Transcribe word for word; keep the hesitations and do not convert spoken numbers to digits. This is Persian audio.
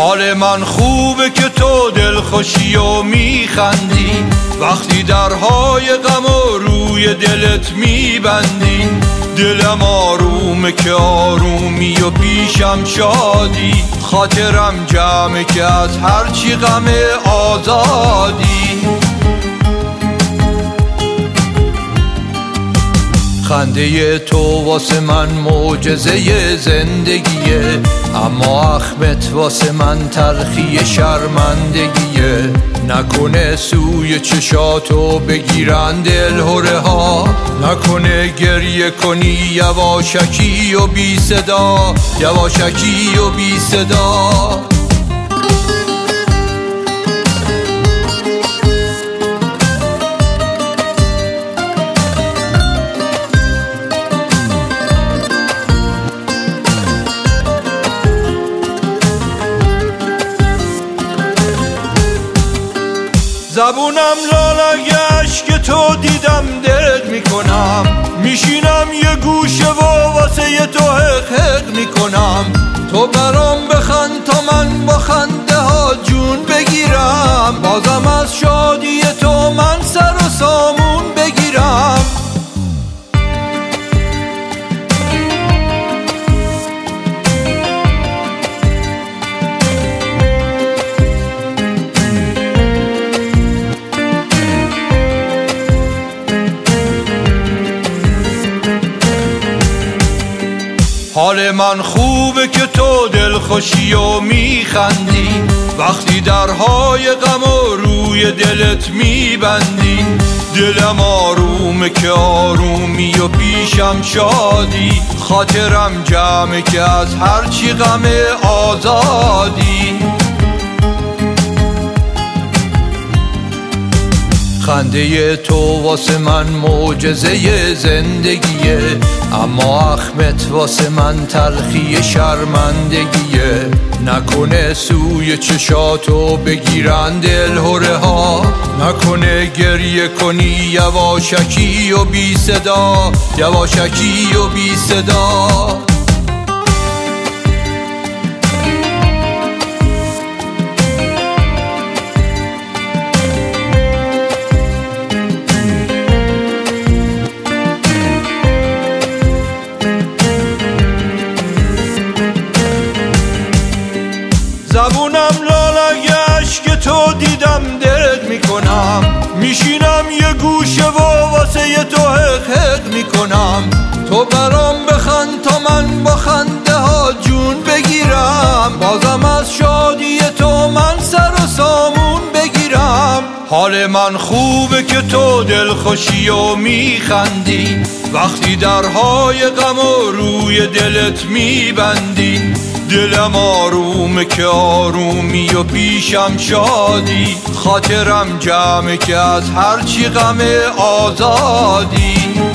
حال من خوبه که تو دلخوشی و میخندی، وقتی درهای غم و روی دلت میبندی. دلم آرومه که آرومی و پیشم شادی، خاطرم جمعه که از هرچی غم آزادی. خنده تو واسه من معجزه زندگیه، اما اخمت واسه من تلخی شرمندگیه. نکنه سوی چشاتو بگیرن دلهره ها، نکنه گریه کنی یواشکی و بی صدا، یواشکی و بی صدا. زبونم لالگش که تو دیدم دل میکنم، میشینم یه گوشه و واسه یه تو حق حق میکنم. تو برام بخند تا من با خنده ها جون بگیرم، بازم از شادی تو من سر و سامون بگیرم. حال من خوبه که تو دلخوشی و میخندی، وقتی درهای غم و روی دلت میبندی. دلم آرومه که آرومی و پیشم شادی، خاطرم جمعه که از هرچی غم آزادی. خنده تو واسه من معجزه زندگیه، اما اخمت واسه من تلخی شرمندگیه. نکنه سوی چشاتو بگیرن دلهره ها، نکنه گریه کنی یواشکی و بی صدا، یواشکی و بی صدا. زبونم لالگش که تو دیدم دل میکنم، میشینم یه گوشه و واسه یه تو حق حق میکنم. تو برام بخند تا من با خنده ها جون بگیرم، بازم از شادی تو من سر و سامون بگیرم. حال من خوبه که تو دلخوشی و میخندی، وقتی درهای غم و روی دلت میبندی. دلم آرومه که آرومی و پیشم شادی، خاطرم جمعه که از هرچی غم آزادی.